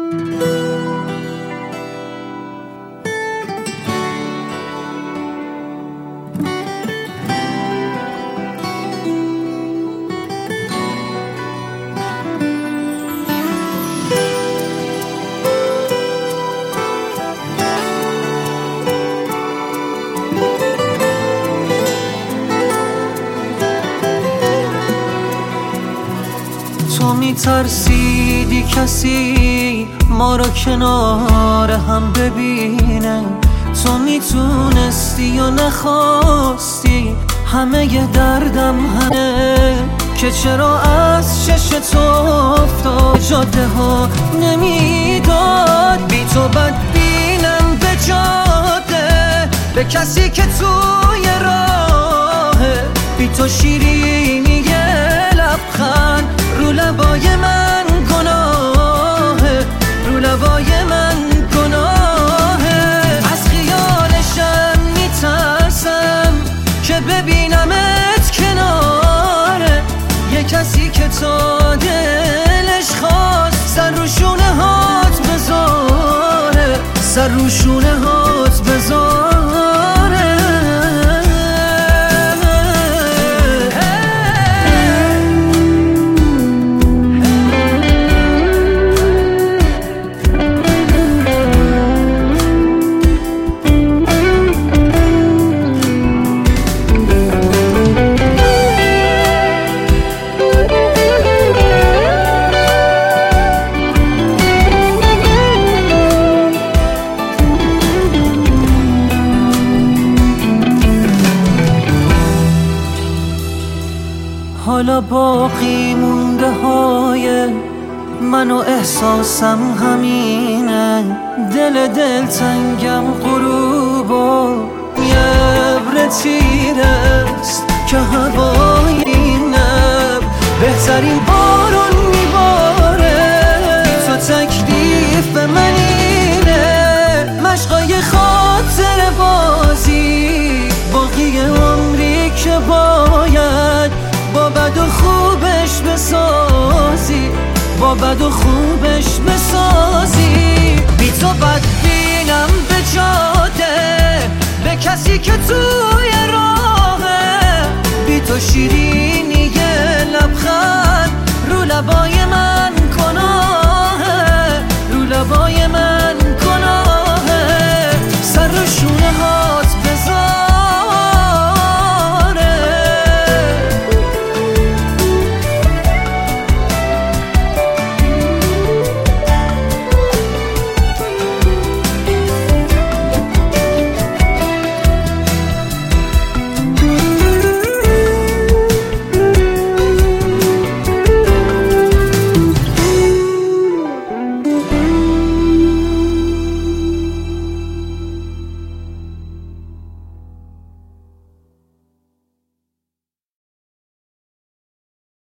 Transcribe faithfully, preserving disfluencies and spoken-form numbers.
تو میترسیدی کسی ما رو کنار هم ببینه، تو میتونستی یا نخواستی همه ی دردم همه که چرا از چش تو افتاد جاده ها نمیداد. بی تو بد بینم به جاده، به کسی که توی راهه، بی تو شیرینی لبخند رو لبای من گناهه، رو لبای من گناهه. از خیالشم میترسم که ببینمت کناره یه کسی که تا دلش خواست سر رو شونه هات بذاره، سر رو شونه هات بذاره. حالا باقی مونده های من و احساسم همینه، دل دل تنگم غروب و یه ابر تیرست که هوای اینم بهترین بارون میباره. تو تکلیف من اینه، مشقای خاطر بازی باقی عمری که باید با بد و خوبش بسازی، با بد و خوبش بسازی. بی تو بد بینم به جاده، به کسی که توی راهه، بی تو شیرینی لبخند رو لبای